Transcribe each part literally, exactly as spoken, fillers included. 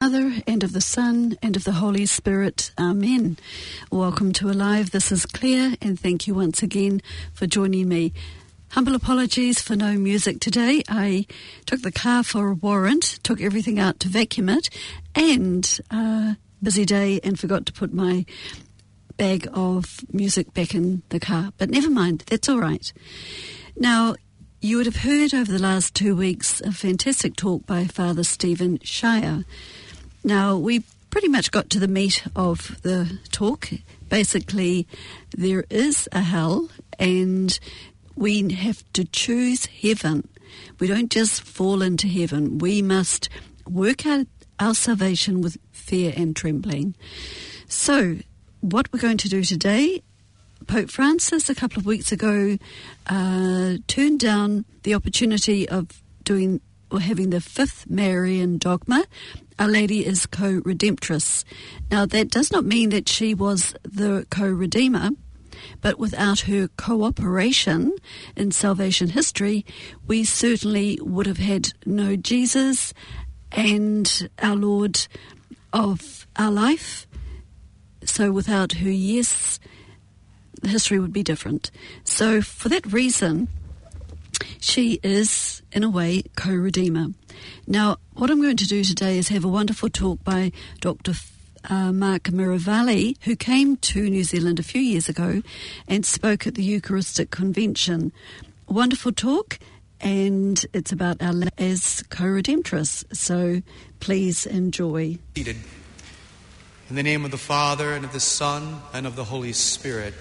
Father, and of the Son, and of the Holy Spirit. Amen. Welcome to Alive. This is Claire, and thank you once again for joining me. Humble apologies for no music today. I took the car for a warrant, took everything out to vacuum it, and uh, busy day, and forgot to put my bag of music back in the car. But never mind, that's all right. Now, you would have heard over the last two weeks a fantastic talk by Father Stephen Shire. Now, we pretty much got to the meat of the talk. Basically, there is a hell, and we have to choose heaven. We don't just fall into heaven. We must work out our salvation with fear and trembling. So, what we're going to do today, Pope Francis a couple of weeks ago uh, turned down the opportunity of doing or having the fifth Marian dogma. Our Lady is co-redemptress. Now, that does not mean that she was the co-redeemer, but without her cooperation in salvation history, we certainly would have had no Jesus and our Lord of our life. So without her yes, the history would be different. So for that reason, she is, in a way, co-redeemer. Now, what I'm going to do today is have a wonderful talk by Doctor Uh, Mark Miravalli, who came to New Zealand a few years ago and spoke at the Eucharistic Convention. A wonderful talk, and it's about our Lady as co-redemptress. So please enjoy. In the name of the Father, and of the Son, and of the Holy Spirit.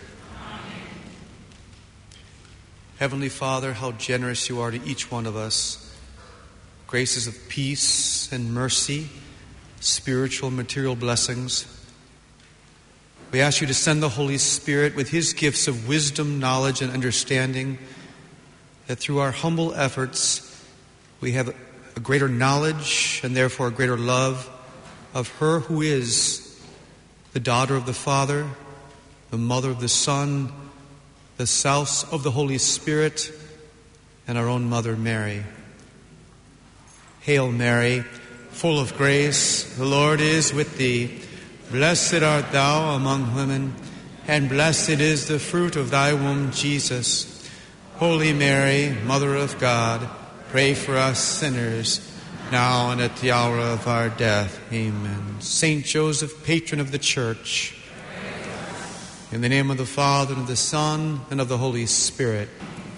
Heavenly Father, how generous you are to each one of us. Graces of peace and mercy, spiritual, material blessings. We ask you to send the Holy Spirit with his gifts of wisdom, knowledge, and understanding, that through our humble efforts we have a greater knowledge and therefore a greater love of her who is the daughter of the Father, the mother of the Son, the spouse of the Holy Spirit, and our own Mother Mary. Hail Mary, full of grace, the Lord is with thee. Blessed art thou among women, and blessed is the fruit of thy womb, Jesus. Holy Mary, Mother of God, pray for us sinners, now and at the hour of our death. Amen. Saint Joseph, patron of the Church, in the name of the Father, and of the Son, and of the Holy Spirit.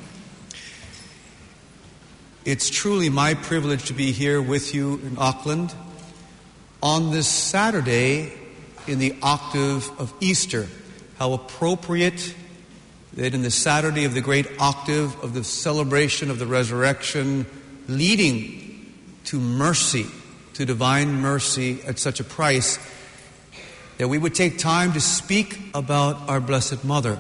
It's truly my privilege to be here with you in Auckland on this Saturday in the octave of Easter. How appropriate that in the Saturday of the great octave of the celebration of the resurrection, leading to mercy, to divine mercy at such a price, that we would take time to speak about our Blessed Mother.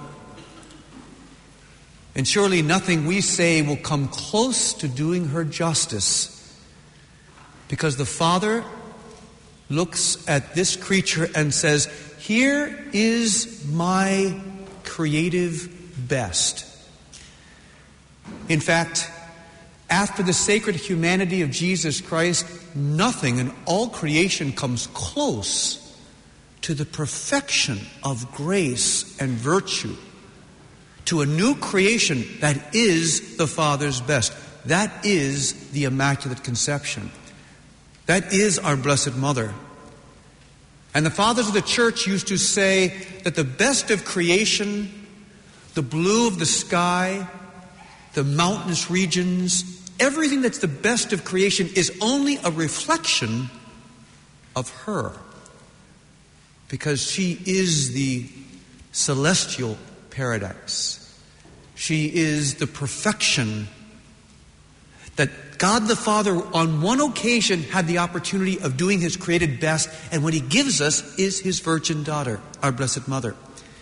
And surely nothing we say will come close to doing her justice, because the Father looks at this creature and says, here is my creative best. In fact, after the sacred humanity of Jesus Christ, nothing in all creation comes close to the perfection of grace and virtue, to a new creation that is the Father's best. That is the Immaculate Conception. That is our Blessed Mother. And the Fathers of the Church used to say that the best of creation, the blue of the sky, the mountainous regions, everything that's the best of creation is only a reflection of her, because she is the celestial paradise. She is the perfection that God the Father on one occasion had the opportunity of doing his created best, and what he gives us is his virgin daughter, our Blessed Mother.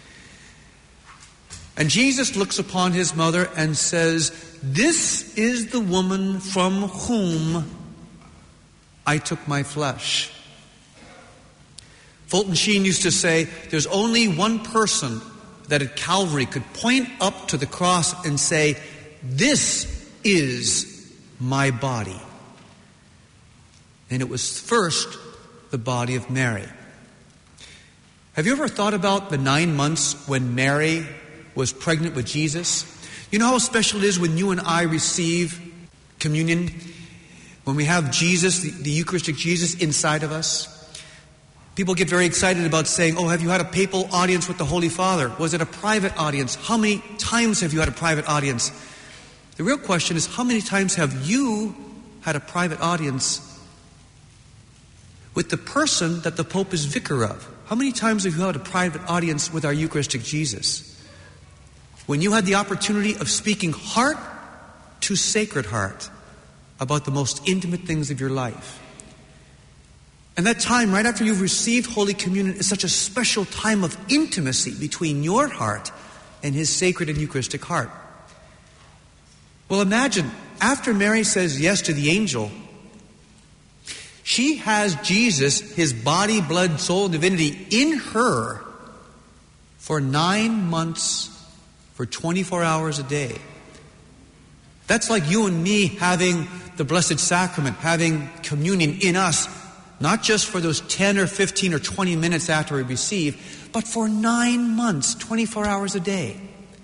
And Jesus looks upon his mother and says, this is the woman from whom I took my flesh. Fulton Sheen used to say, there's only one person that at Calvary could point up to the cross and say, this is my body. And it was first the body of Mary. Have you ever thought about the nine months when Mary was pregnant with Jesus? You know how special it is when you and I receive communion, when we have Jesus, the, the Eucharistic Jesus inside of us? People get very excited about saying, oh, have you had a papal audience with the Holy Father? Was it a private audience? How many times have you had a private audience? The real question is, how many times have you had a private audience with the person that the Pope is vicar of? How many times have you had a private audience with our Eucharistic Jesus? When you had the opportunity of speaking heart to sacred heart about the most intimate things of your life. And that time, right after you've received Holy Communion, is such a special time of intimacy between your heart and His sacred and Eucharistic heart. Well, imagine, after Mary says yes to the angel, she has Jesus, His body, blood, soul, and divinity in her for nine months, for twenty-four hours a day. That's like you and me having the Blessed Sacrament, having communion in us, not just for those ten or fifteen or twenty minutes after we receive, but for nine months, twenty-four hours a day.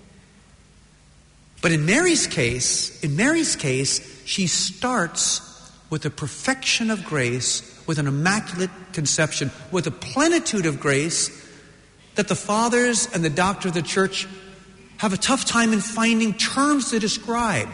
But in Mary's case, in Mary's case, she starts with a perfection of grace, with an immaculate conception, with a plenitude of grace that the fathers and the doctor of the Church have a tough time in finding terms to describe.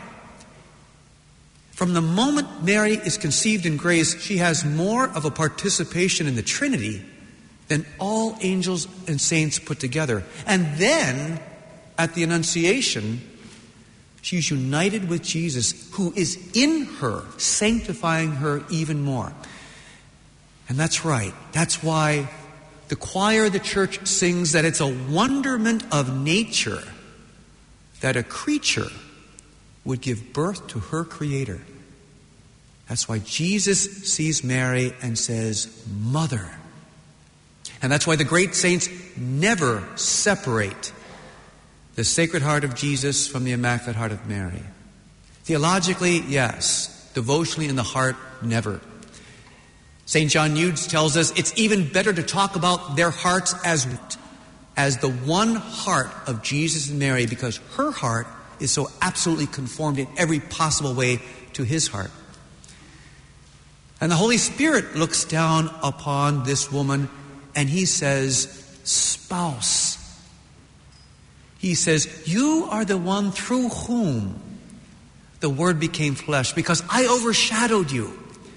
From the moment Mary is conceived in grace, she has more of a participation in the Trinity than all angels and saints put together. And then, at the Annunciation, she's united with Jesus, who is in her, sanctifying her even more. And that's right. That's why the choir of the Church sings that it's a wonderment of nature that a creature would give birth to her Creator. That's why Jesus sees Mary and says, Mother. And that's why the great saints never separate the Sacred Heart of Jesus from the Immaculate Heart of Mary. Theologically, yes. Devotionally, in the heart, never. Saint John Eudes tells us it's even better to talk about their hearts as, as the one heart of Jesus and Mary, because her heart is so absolutely conformed in every possible way to His heart. And the Holy Spirit looks down upon this woman and He says, Spouse. He says, you are the one through whom the Word became flesh, because I overshadowed you.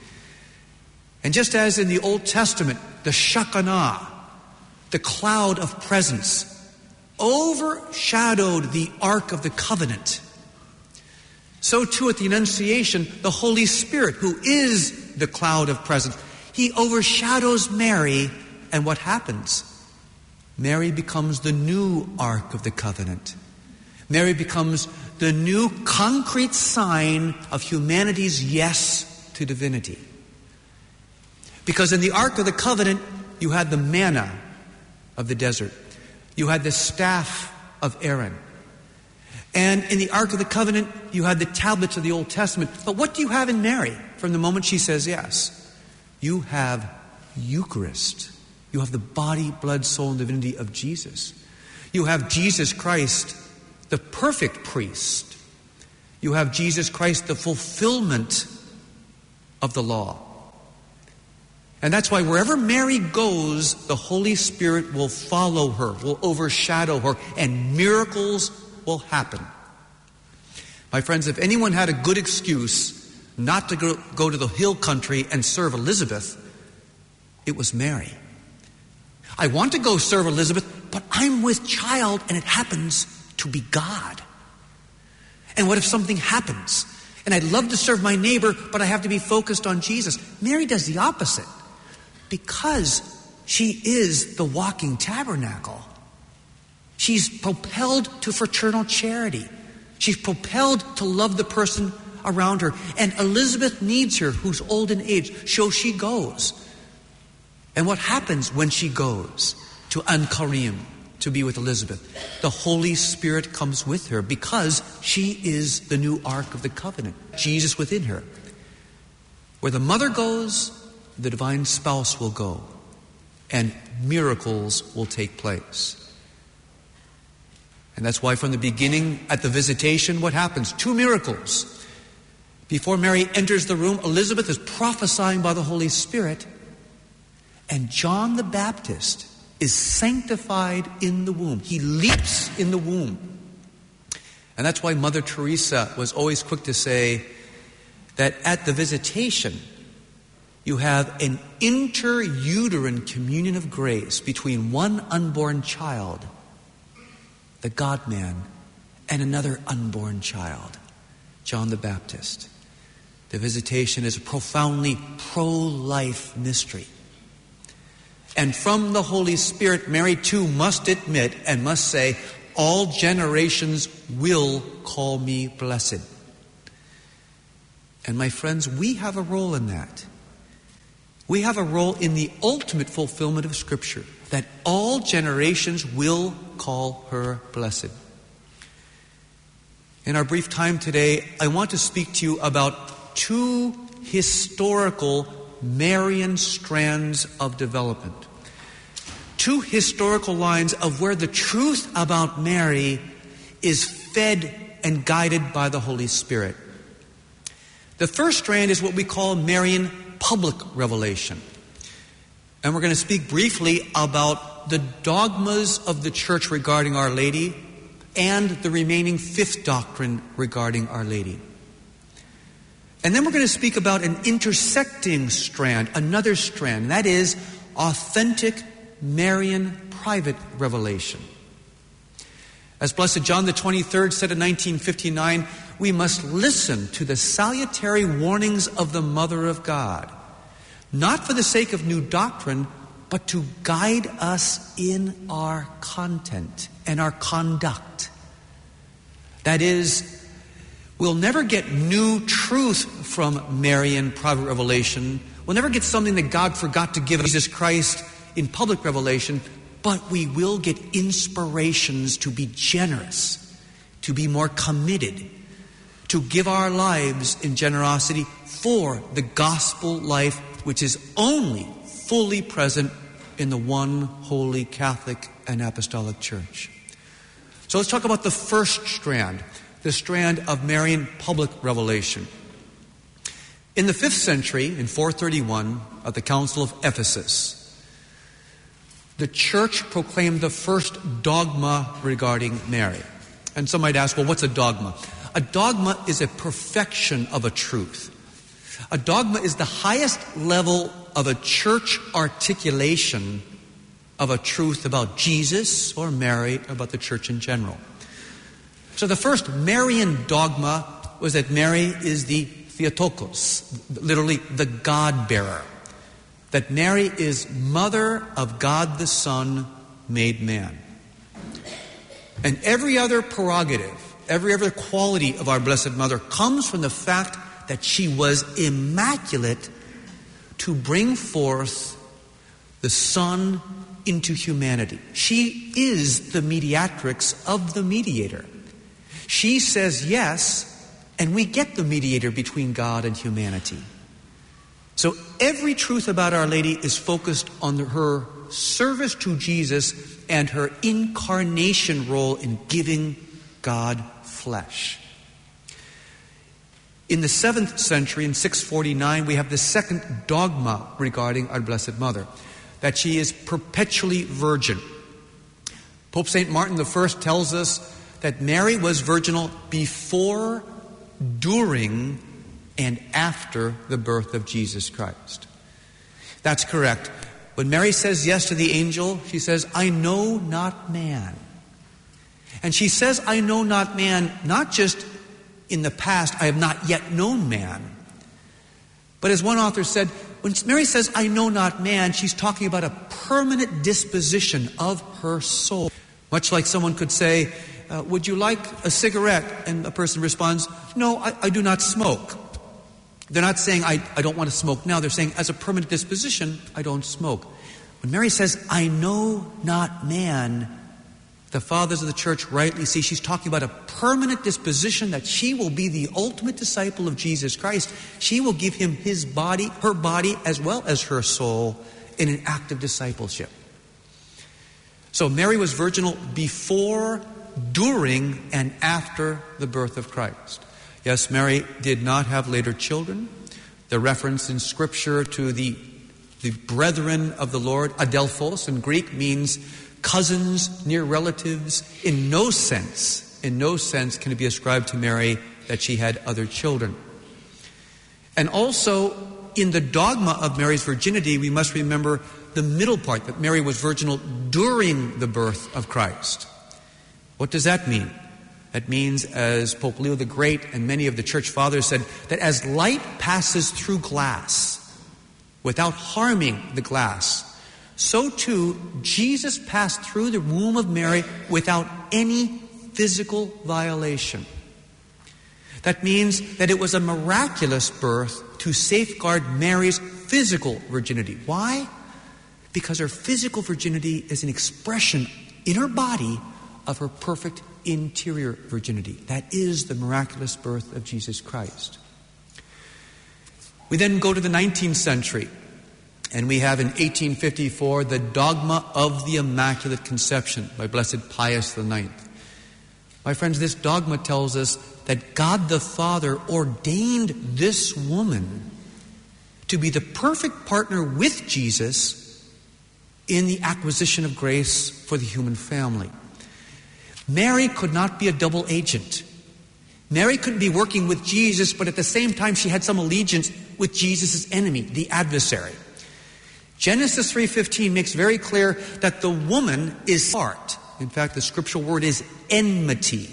And just as in the Old Testament, the Shekinah, the cloud of presence, overshadowed the Ark of the Covenant, so too at the Annunciation, the Holy Spirit, who is the cloud of presence, He overshadows Mary, and what happens? Mary becomes the new Ark of the Covenant. Mary becomes the new concrete sign of humanity's yes to divinity. Because in the Ark of the Covenant, you had the manna of the desert. You had the staff of Aaron. And in the Ark of the Covenant, you had the tablets of the Old Testament. But what do you have in Mary from the moment she says yes? You have Eucharist. You have the body, blood, soul, and divinity of Jesus. You have Jesus Christ, the perfect priest. You have Jesus Christ, the fulfillment of the law. And that's why wherever Mary goes, the Holy Spirit will follow her, will overshadow her, and miracles will happen. My friends, if anyone had a good excuse not to go, go to the hill country and serve Elizabeth, it was Mary. I want to go serve Elizabeth, but I'm with child and it happens to be God. And what if something happens? And I'd love to serve my neighbor, but I have to be focused on Jesus. Mary does the opposite, because she is the walking tabernacle. She's propelled to fraternal charity. She's propelled to love the person around her. And Elizabeth needs her, who's old in age, so she goes. And what happens when she goes to An Karim, to be with Elizabeth? The Holy Spirit comes with her, because she is the new Ark of the Covenant, Jesus within her. Where the mother goes, the divine spouse will go, and miracles will take place. And that's why from the beginning, at the visitation, what happens? Two miracles. Before Mary enters the room, Elizabeth is prophesying by the Holy Spirit, and John the Baptist is sanctified in the womb. He leaps in the womb. And that's why Mother Teresa was always quick to say that at the visitation, you have an interuterine communion of grace between one unborn child, the God-man, and another unborn child, John the Baptist. The visitation is a profoundly pro-life mystery. And from the Holy Spirit, Mary too must admit and must say, all generations will call me blessed. And my friends, we have a role in that. We have a role in the ultimate fulfillment of Scripture, that all generations will call her blessed. In our brief time today, I want to speak to you about two historical Marian strands of development. Two historical lines of where the truth about Mary is fed and guided by the Holy Spirit. The first strand is what we call Marian public revelation. And we're going to speak briefly about the dogmas of the Church regarding Our Lady and the remaining fifth doctrine regarding Our Lady. And then we're going to speak about an intersecting strand, another strand, and that is authentic Marian private revelation. As Blessed John the twenty-third said in nineteen fifty-nine, we must listen to the salutary warnings of the Mother of God, not for the sake of new doctrine, but to guide us in our content and our conduct. That is, we'll never get new truth from Marian private revelation. We'll never get something that God forgot to give Jesus Christ in public revelation, but we will get inspirations to be generous, to be more committed, to give our lives in generosity for the gospel life, which is only fully present in the one holy Catholic and Apostolic Church. So let's talk about the first strand, the strand of Marian public revelation. In the fifth century, in four thirty-one, at the Council of Ephesus, the Church proclaimed the first dogma regarding Mary. And some might ask, well, what's a dogma? A dogma is a perfection of a truth. A dogma is the highest level of a church articulation of a truth about Jesus or Mary, about the church in general. So the first Marian dogma was that Mary is the Theotokos, literally the God-bearer. That Mary is mother of God the Son made man. And every other prerogative, every other quality of our Blessed Mother comes from the fact that she was immaculate to bring forth the Son into humanity. She is the mediatrix of the mediator. She says yes, and we get the mediator between God and humanity. So every truth about Our Lady is focused on her service to Jesus and her incarnation role in giving God flesh. In the seventh century, in six forty-nine, we have the second dogma regarding our Blessed Mother, that she is perpetually virgin. Pope Saint Martin the First tells us that Mary was virginal before, during, and after the birth of Jesus Christ. That's correct. When Mary says yes to the angel, she says, I know not man. And she says, I know not man, not just in the past, I have not yet known man. But as one author said, when Mary says, I know not man, she's talking about a permanent disposition of her soul. Much like someone could say, uh, would you like a cigarette? And a person responds, no, I, I do not smoke. They're not saying, I, I don't want to smoke now. They're saying, as a permanent disposition, I don't smoke. When Mary says, I know not man, the fathers of the church rightly see she's talking about a permanent disposition that she will be the ultimate disciple of Jesus Christ. She will give him his body, her body, as well as her soul in an act of discipleship. So Mary was virginal before, during, and after the birth of Christ. Yes, Mary did not have later children. The reference in Scripture to the, the brethren of the Lord, adelphos in Greek, means cousins, near relatives. In no sense, in no sense can it be ascribed to Mary that she had other children. And also, in the dogma of Mary's virginity, we must remember the middle part, that Mary was virginal during the birth of Christ. What does that mean? That means, as Pope Leo the Great and many of the church fathers said, that as light passes through glass without harming the glass, so too Jesus passed through the womb of Mary without any physical violation. That means that it was a miraculous birth to safeguard Mary's physical virginity. Why? Because her physical virginity is an expression in her body of her perfect interior virginity. That is the miraculous birth of Jesus Christ. We then go to the nineteenth century, and we have in eighteen fifty-four the dogma of the Immaculate Conception by Blessed Pius the Ninth. My friends, this dogma tells us that God the Father ordained this woman to be the perfect partner with Jesus in the acquisition of grace for the human family. Mary could not be a double agent. Mary couldn't be working with Jesus, but at the same time she had some allegiance with Jesus' enemy, the adversary. Genesis three fifteen makes very clear that the woman is part. In fact, the scriptural word is enmity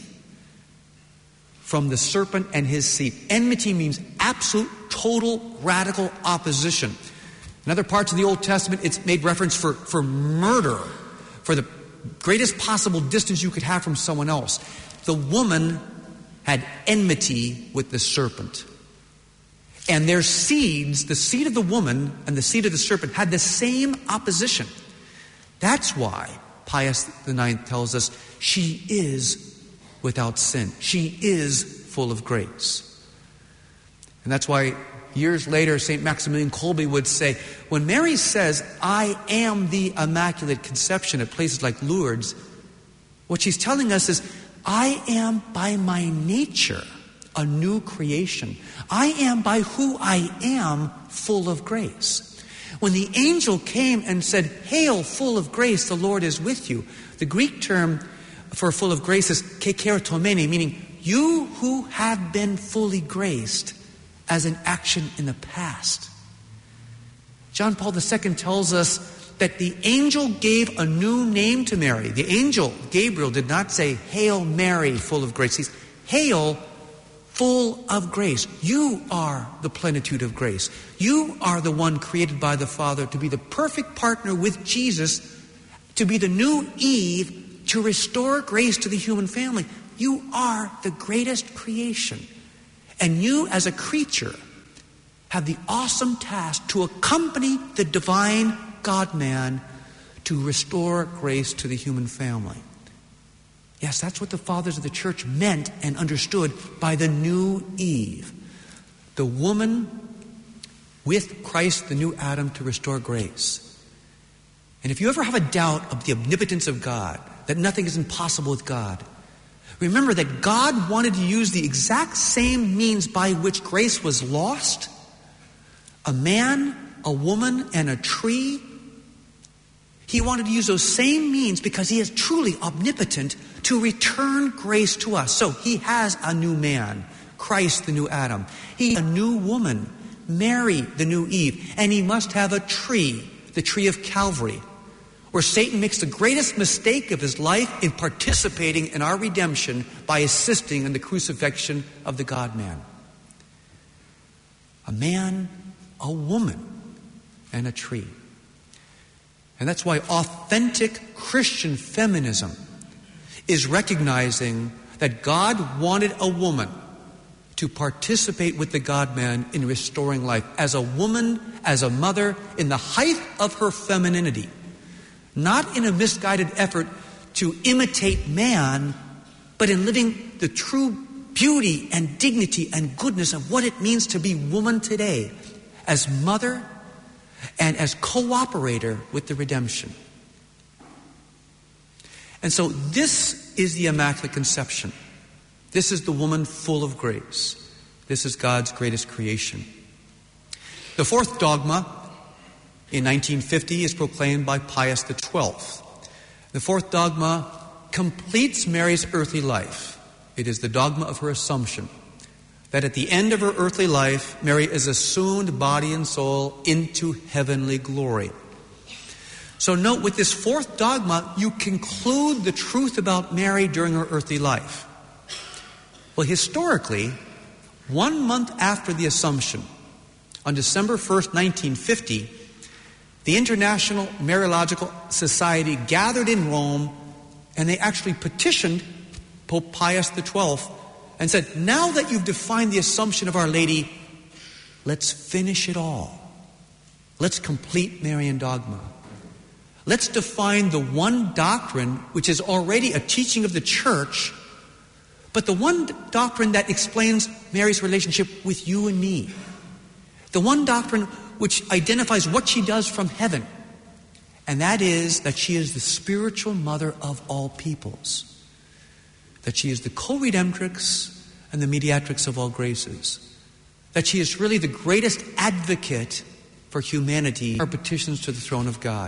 from the serpent and his seed. Enmity means absolute, total, radical opposition. In other parts of the Old Testament, it's made reference for, for murder, for the greatest possible distance you could have from someone else. The woman had enmity with the serpent. And their seeds, the seed of the woman and the seed of the serpent, had the same opposition. That's why Pius the Ninth tells us she is without sin. She is full of grace. And that's why years later, Saint Maximilian Kolbe would say, when Mary says, I am the Immaculate Conception at places like Lourdes, what she's telling us is, I am by my nature a new creation. I am by who I am full of grace. When the angel came and said, Hail, full of grace, the Lord is with you, the Greek term for full of grace is kekerotomene, meaning you who have been fully graced as an action in the past. John Paul the Second tells us that the angel gave a new name to Mary. The angel, Gabriel, did not say, Hail Mary, full of grace. He's, Hail, full of grace. You are the plenitude of grace. You are the one created by the Father to be the perfect partner with Jesus, to be the new Eve, to restore grace to the human family. You are the greatest creation. And you, as a creature, have the awesome task to accompany the divine God-man to restore grace to the human family. Yes, that's what the fathers of the church meant and understood by the new Eve. The woman with Christ, the new Adam, to restore grace. And if you ever have a doubt of the omnipotence of God, that nothing is impossible with God, remember that God wanted to use the exact same means by which grace was lost. A man, a woman, and a tree. He wanted to use those same means because he is truly omnipotent to return grace to us. So he has a new man, Christ the new Adam. He has a new woman, Mary the new Eve. And he must have a tree, the tree of Calvary, where Satan makes the greatest mistake of his life in participating in our redemption by assisting in the crucifixion of the God-man. A man, a woman, and a tree. And that's why authentic Christian feminism is recognizing that God wanted a woman to participate with the God-man in restoring life. As a woman, as a mother, in the height of her femininity. Not in a misguided effort to imitate man, but in living the true beauty and dignity and goodness of what it means to be woman today, as mother and as cooperator with the redemption. And so this is the Immaculate Conception. This is the woman full of grace. This is God's greatest creation. The fourth dogma in nineteen fifty is proclaimed by Pius the twelfth. The fourth dogma completes Mary's earthly life. It is the dogma of her Assumption, that at the end of her earthly life, Mary is assumed body and soul into heavenly glory. So note, with this fourth dogma, you conclude the truth about Mary during her earthly life. Well, historically, one month after the Assumption, on December first, nineteen fifty, the International Mariological Society gathered in Rome, and they actually petitioned Pope Pius the twelfth and said, now that you've defined the Assumption of Our Lady, let's finish it all. Let's complete Marian dogma. Let's define the one doctrine which is already a teaching of the Church, but the one doctrine that explains Mary's relationship with you and me. The one doctrine which identifies what she does from heaven. And that is that she is the spiritual mother of all peoples. That she is the co-redemptrix and the mediatrix of all graces. That she is really the greatest advocate for humanity, our petitions to the throne of God.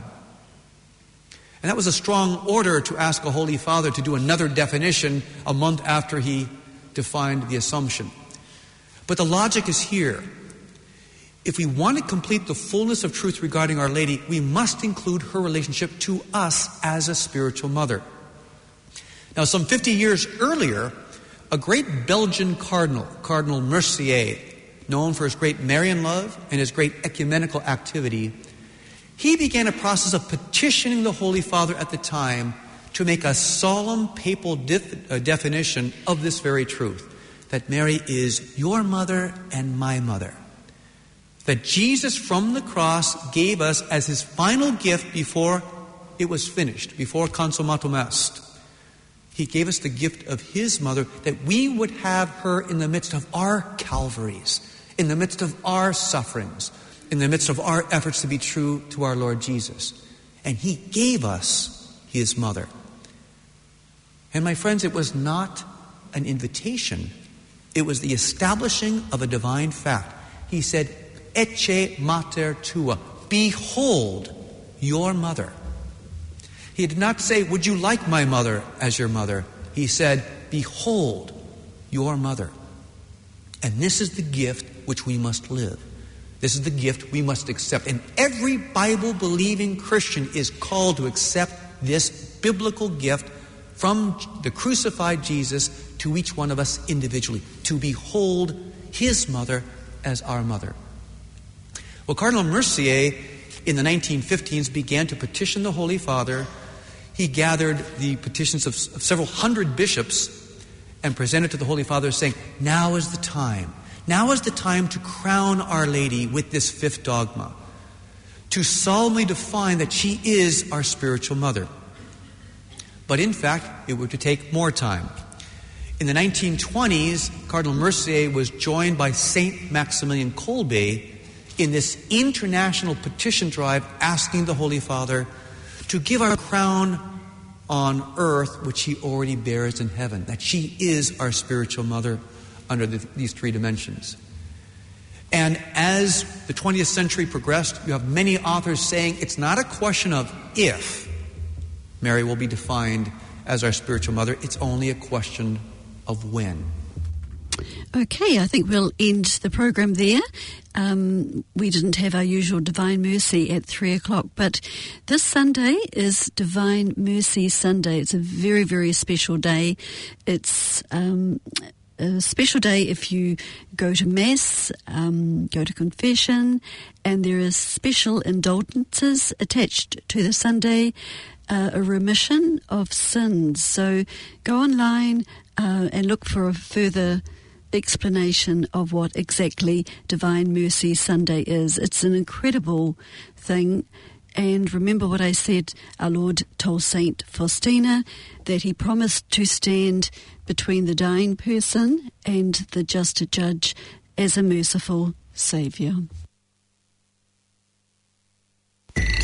And that was a strong order to ask a Holy Father to do another definition a month after he defined the Assumption. But the logic is here. If we want to complete the fullness of truth regarding Our Lady, we must include her relationship to us as a spiritual mother. Now, some fifty years earlier, a great Belgian cardinal, Cardinal Mercier, known for his great Marian love and his great ecumenical activity, he began a process of petitioning the Holy Father at the time to make a solemn papal def- uh, definition of this very truth, that Mary is your mother and my mother. That Jesus from the cross gave us as his final gift before it was finished, before consummatum est. He gave us the gift of his mother, that we would have her in the midst of our Calvaries, in the midst of our sufferings, in the midst of our efforts to be true to our Lord Jesus. And he gave us his mother. And my friends, it was not an invitation. It was the establishing of a divine fact. He said, Ecce mater tua, behold your mother. He did not say, would you like my mother as your mother? He said, behold your mother. And this is the gift which we must live. This is the gift we must accept. And every Bible-believing Christian is called to accept this biblical gift from the crucified Jesus to each one of us individually, to behold his mother as our mother. Well, Cardinal Mercier in the nineteen fifteens began to petition the Holy Father. He gathered the petitions of, of several hundred bishops and presented to the Holy Father, saying, now is the time. Now is the time to crown Our Lady with this fifth dogma, to solemnly define that she is our spiritual mother. But in fact, it would to take more time. In the nineteen twenties, Cardinal Mercier was joined by Saint Maximilian Kolbe in this international petition drive asking the Holy Father to give our crown on earth which he already bears in heaven, that she is our spiritual mother under the, these three dimensions. And as the twentieth century progressed, you have many authors saying it's not a question of if Mary will be defined as our spiritual mother, it's only a question of when. Okay, I think we'll end the program there. Um, we didn't have our usual Divine Mercy at three o'clock, but this Sunday is Divine Mercy Sunday. It's a very, very special day. It's um, a special day if you go to Mass, um, go to confession, and there are special indulgences attached to the Sunday, uh, a remission of sins. So go online uh, and look for a further explanation of what exactly Divine Mercy Sunday is. It's an incredible thing, And remember what I said, our Lord told Saint Faustina that he promised to stand between the dying person and the just judge as a merciful Saviour.